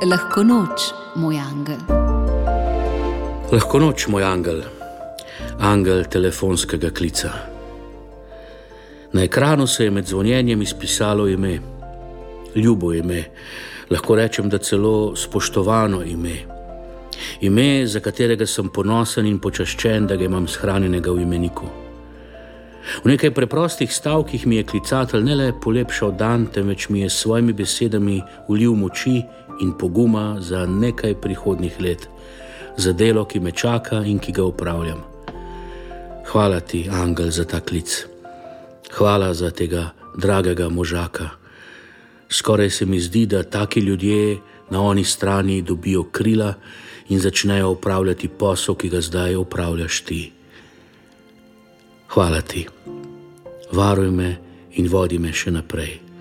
Lahko noč, moj angel. Lahko noč, moj angel. Angel telefonskega klica. Na ekranu se je med zvonjenjem izpisalo ime. Ljubo ime. Lahko rečem, da celo spoštovano ime. Ime, za katerega sem ponosen in počaščen, da ga imam shranjenega v imeniku. V nekaj preprostih stavkih mi je klicatelj ne le polepšal dan, temveč mi je s svojimi besedami vlil moči in poguma za nekaj prihodnjih let, za delo, ki me čaka in ki ga opravljam. Hvala ti, angel, za ta klic. Hvala za tega dragega možaka. Skoraj se mi zdi, da taki ljudje na oni strani dobijo krila in začnejo opravljati posel, ki ga zdaj opravljaš ti. Hvala ti. Varuj me in vodi me še naprej.